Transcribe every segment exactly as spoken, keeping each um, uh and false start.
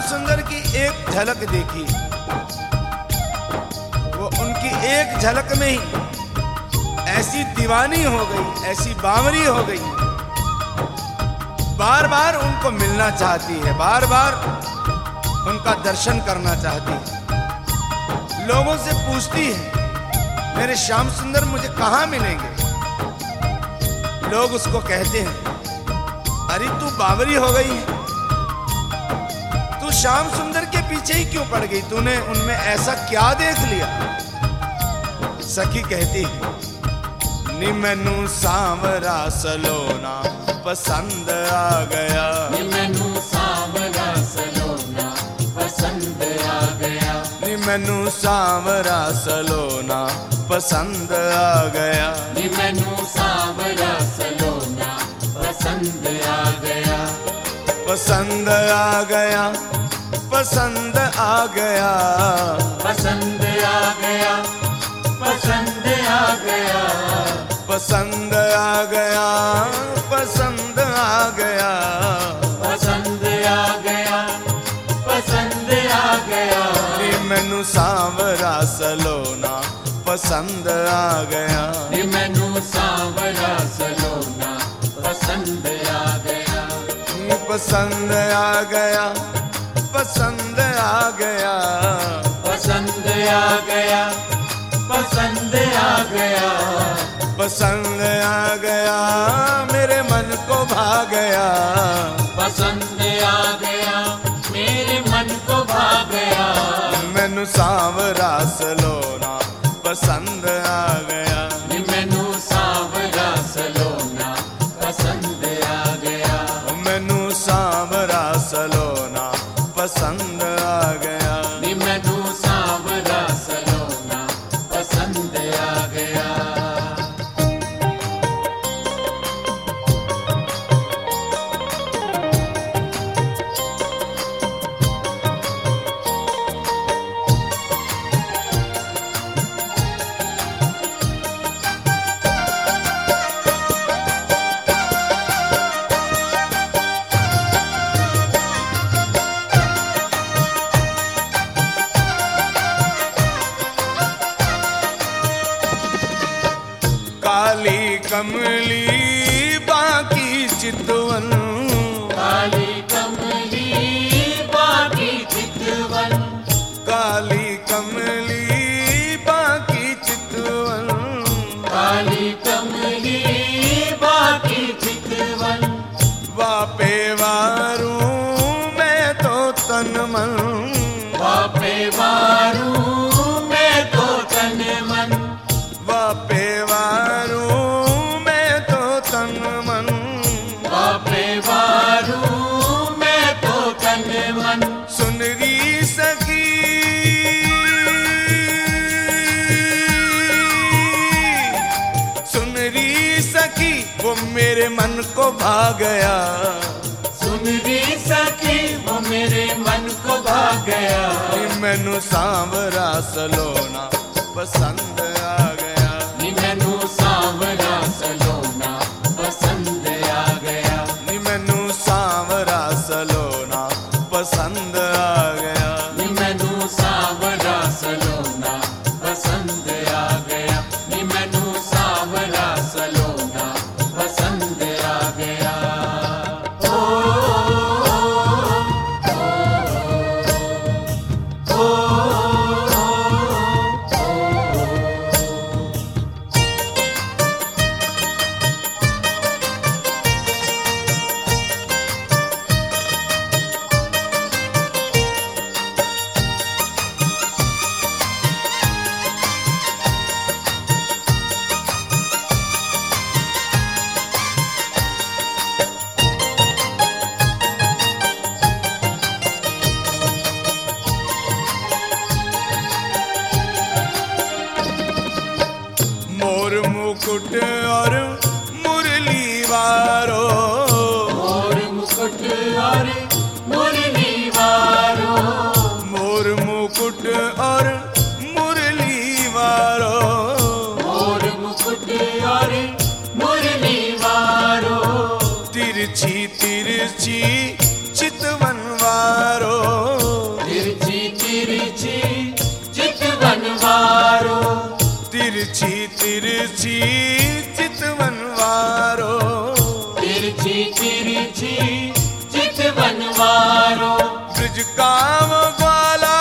सुंदर की एक झलक देखी, वो उनकी एक झलक में ही ऐसी दीवानी हो गई, ऐसी बावरी हो गई, बार बार उनको मिलना चाहती है, बार बार उनका दर्शन करना चाहती है। लोगों से पूछती है मेरे श्याम सुंदर मुझे कहाँ मिलेंगे। लोग उसको कहते हैं अरे तू बावरी हो गई है, तू श्याम सुंदर के पीछे ही क्यों पड़ गई, तूने उनमें ऐसा क्या देख लिया। सखी कहती नी मैनू सांवरा सलोना पसंद आ गया, नी मैनू सांवरा सलोना पसंद आ गया, नी मैनू सांवरा सलोना पसंद आ गया, नी मैनू सांवरा सलोना पसंद आ गया, पसंद आ गया, पसंद आ गया, पसंद आ गया, पसंद आ गया, पसंद आ गया, पसंद आ गया, पसंद आ गया, पसंद आ गया, नी मैनू सांवरा सलोना पसंद आ गया, नी मैनू सांवरा सलोना पसंद आ गया, पसंद आ गया, पसंद आ गया, पसंद आ गया, पसंद आ गया, पसंद आ गया, मेरे मन को भा गया, पसंद आ गया, मेरे मन को भा गया, मैनू सांवरा सलोना पसंद आ गया, नी मैनू सांवरा सलोना पसंद आ गया, मैनू सांवरा सलोना पसंद आ गया, नी मैनू सांवरा सलोना पसंद आ गया। काली कमली बाकी चितवन, काली कमली बाकी चितवन, काली कमली बाकी चितवन, काली कमली बाकी चितवन, वापे वारू मैं तो तन मन, वापे वारू मैं तो तन मन, वापे वारू मैं तो तन मन, वापे वारू मैं तो तन मन, सुनरी सखी सुनरी सखी वो मेरे मन को भा गया, सुन री सखी वो मेरे मन को भा गया, मैनू सांवरा सलोना पसंद आ गया, नी मैनू सांवरा सलोना पसंद आ गया, नी मैनू सांवरा सलोना पसंद आ गया, नी मैनू सांवरा सलोना पसंद आ गया, नी मैनू सांवरा सलोना पसंद आ गया। ओ, ओ, ओ, मोर मुकुट और मुरली वारो, मोर मुकुट और मुरली वारो, मोर मुकुट और मुरली वारो, मोर मुकुट और मुरली वारो, तिरछी तिरछी चितवन वारो, तिरछी चितवन वारो, तिरछी तिरछी चितवन वारो, तिरछी तिरछी चितवन वारो। ब्रज का वो ग्वाला,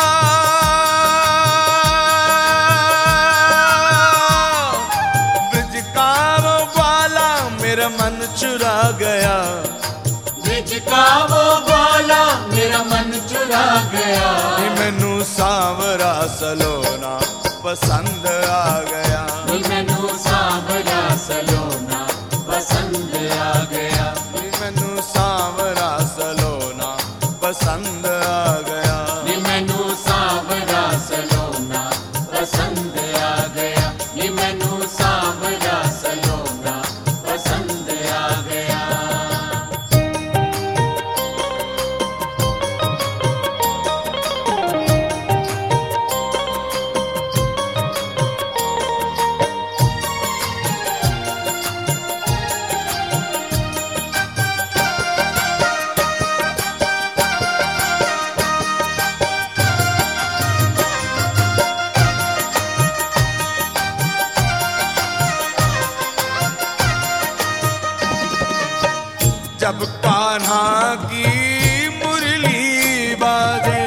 ब्रज का वो ग्वाला मेरा मन चुरा गया, ब्रज का वो ग्वाला मेरा मन चुरा गया। मैनू सांवरा सलोना पसंद आ गया, मैनू सांवरा सलोना पसंद आ गया, मैनू सांवरा सलोना पसंद आ गया, मैनू सांवरा सलोना पसंद आ गया, मैनू सांवरा सलोना पसंद आ गया। जब कान्हा की मुरली बाजे,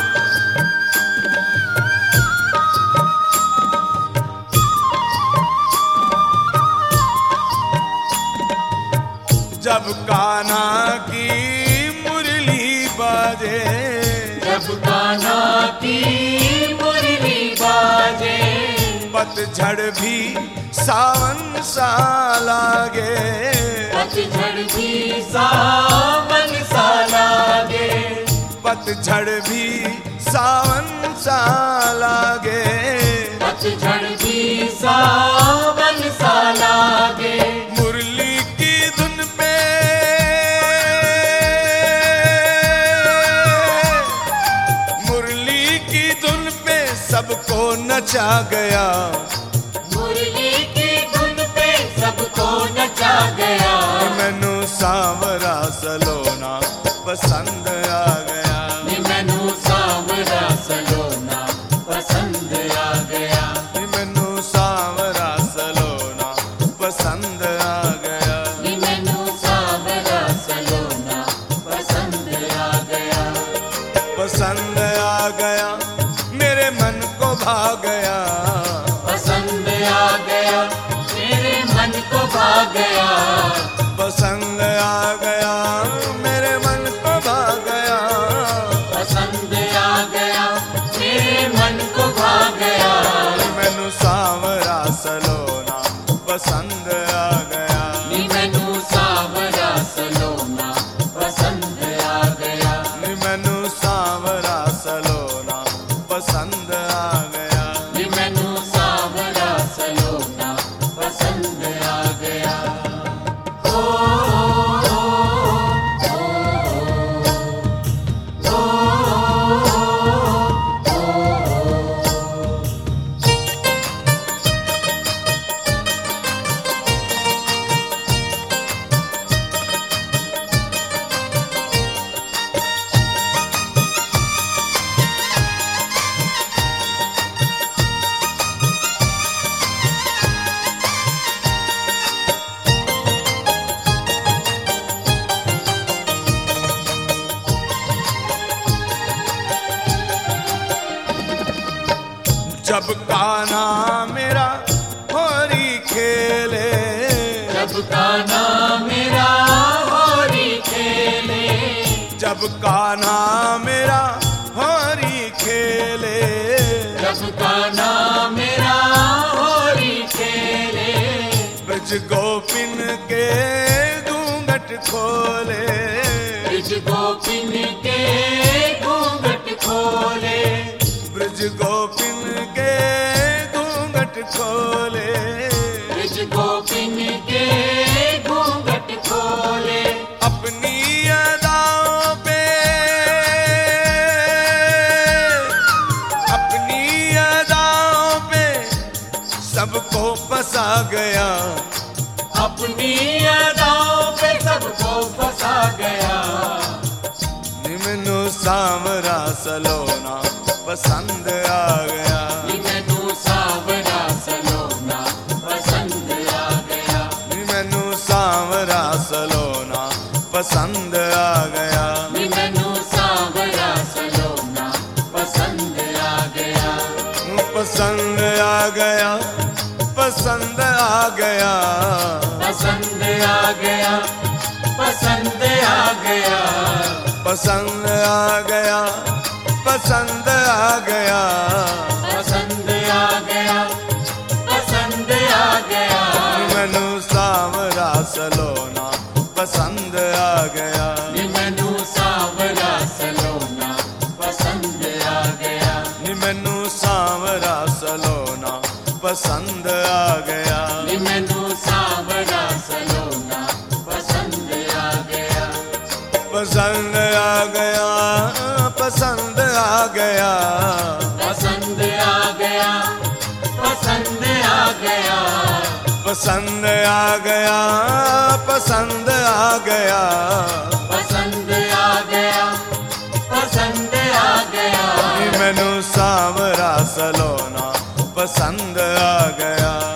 जब कान्हा की मुरली बाजे, जब कान्हा की मुरली बाजे, पतझड़ भी सावन सा लागे, पतझड़ भी सावन सा लागे, पतझड़ भी सावन सा लागे, पतझड़ भी सावन सा लागे। मुरली की धुन पे, मुरली की धुन पे सबको नचा गया, मुरली की धुन पे सबको नचा गया। मैनू सांवरा सलोना पसंद आ गया, मैनू सांवरा सलोना पसंद आ गया, मैनू सांवरा सलोना पसंद आ गया, मैनू सांवरा सलोना पसंद आ गया, पसंद आ गया मेरे मन को भा गया, पसंद आ गया मेरे मन को भा गया, पसंद आ गया मेरे मन को भा गया, पसंद आ गया मेरे मन को भा गया। मैनू सांवरा सलोना पसंद आ गया, मैनू सांवरा सलोना पसंद आ गया, मैनू सांवरा सलोना पसंद आ गया, मैनू सांवरा सलोना पसंद आ गया। ओ, ओ, ओ, ओ, ओ, ओ, ओ। जब कान्हा मेरा होरी खेले, जब कान्हा मेरा होरी खेले, जब कान्हा मेरा होरी खेले, जब कान्हा मेरा होरी खेले, ब्रज गोपिन के घूंघट खोले, ब्रज गोपिन के घूंघट खोले, ब्रज गोपिन के घूंघट खोले, ब्रज गोपिन के घूंघट खोले। अपनी अदाओं पे, अपनी अदाओं पे सबको फंसा गया, अपनी अदाओं पे सबको फंसा गया। मैनू सांवरा सलोना पसंद आ गया। नी मैनू सावरा सलोना पसंद आ गया। नी मैनू सांवरा सलोना पसंद आ गया। नी मैनू सावरा सलोना पसंद आ गया। पसंद आ गया, पसंद आ गया, पसंद आ गया, पसंद आ गया, पसंद आ गया, पसंद आ गया, पसंद आ गया, पसंद आ गया। मैनू सांवरा सलोना पसंद आ गया। नी मैनू सावरा सलोना पसंद आ गया। नी मैनू सांवरा सलोना पसंद आ गया। नी मैनू सावरा सलोना पसंद आ गया। पसंद आ गया, पसंद आ गया, पसंद आ गया, पसंद आ गया, पसंद आ गया, पसंद आ गया, पसंद आ गया, पसंद आ गया। मैनू सांवरा सलोना पसंद आ गया।